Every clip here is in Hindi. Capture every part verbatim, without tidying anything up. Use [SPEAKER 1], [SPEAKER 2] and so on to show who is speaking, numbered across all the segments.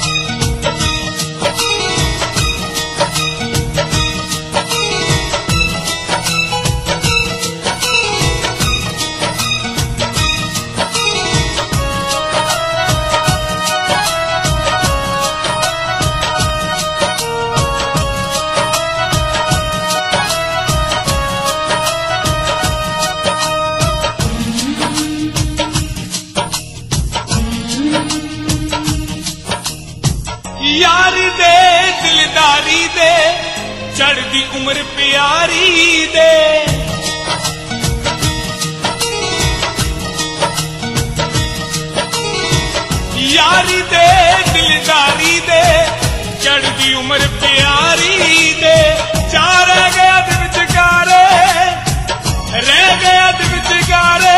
[SPEAKER 1] यारी दे दिलदारी दे चढ़दी उम्र प्यारी दे यारी दे दिलदारी दे चढ़दी उम्र प्यारी दे जा रह गया दिल विचकारे रह गया दिल विचकारे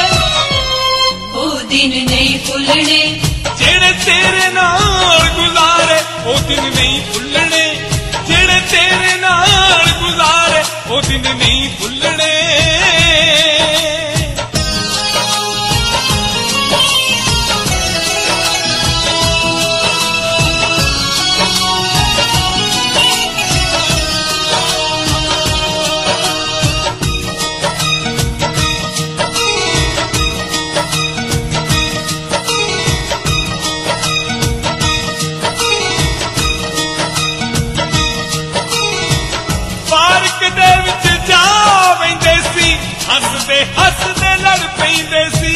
[SPEAKER 2] ओ दिन नहीं भुलने
[SPEAKER 1] जेड़े तेरे नाल गुजारे ओ दिन नहीं भुलने जेड़े तेरे नाल गुजारे ओ दिन नहीं भुलने हसदे हसदे लड़ पैंदे सी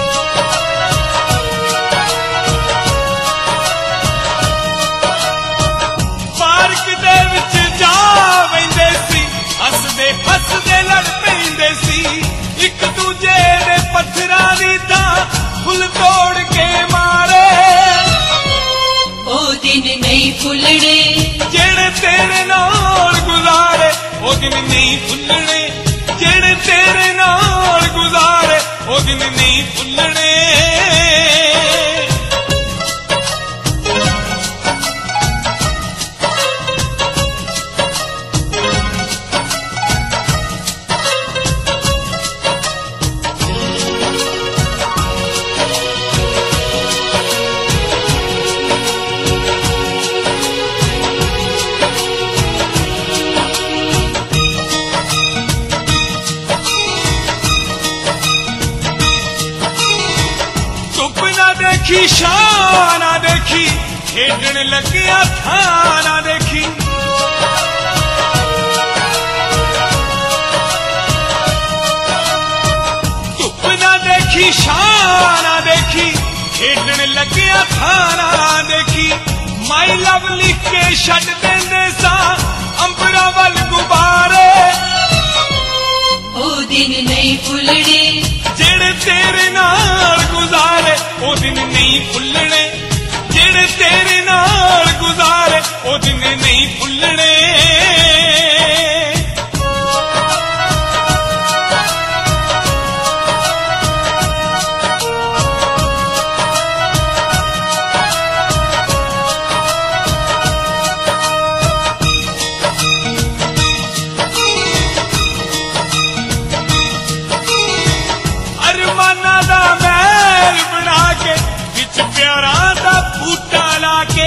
[SPEAKER 1] पार्क दे विच जा वैंदे सी हसदे हसदे लड़ पैंदे सी एक दूजे दे पत्थरां दी तां फुल तोड़ के मारे
[SPEAKER 2] ओ दिन नहीं भुलने
[SPEAKER 1] जेड़े तेरे नाल गुजारे ओ दिन नहीं भुलने जेड़े तेरे नाल गुजारे ओ दिन नहीं भुलने देखी शान ना देखी खेडन लगिया था ना देखी धुप ना देखी शान ना देखी खेडन लगिया था ना देखी माई लव लिख के छड्ड देंदे सा अंबरा वल गुबारे
[SPEAKER 2] ओ दिन नहीं भुलने
[SPEAKER 1] जेड़े तेरे नाल गुजारे ओ दिन नहीं भुलने जेड़े तेरे नाल गुजारे ओ दिन नहीं भुलने अरमाना दा महल बना के विच प्यारा दा बूटा ला के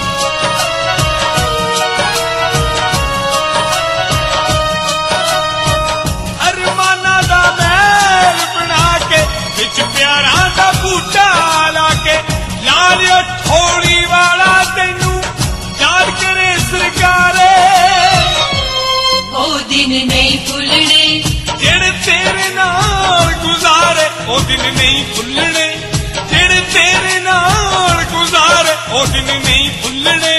[SPEAKER 1] अरमाना दा महल बना के विच प्यारा दा बूटा ला के ला लियो थोड़ी वाला तैनू याद करे सरकारे
[SPEAKER 2] ओ दिन नहीं भुलने
[SPEAKER 1] जेड़े तेरे नाल गुजारे ओ दिन नहीं भुलने जेड़े तेरे नाल गुजारे ओ दिन नहीं भुलने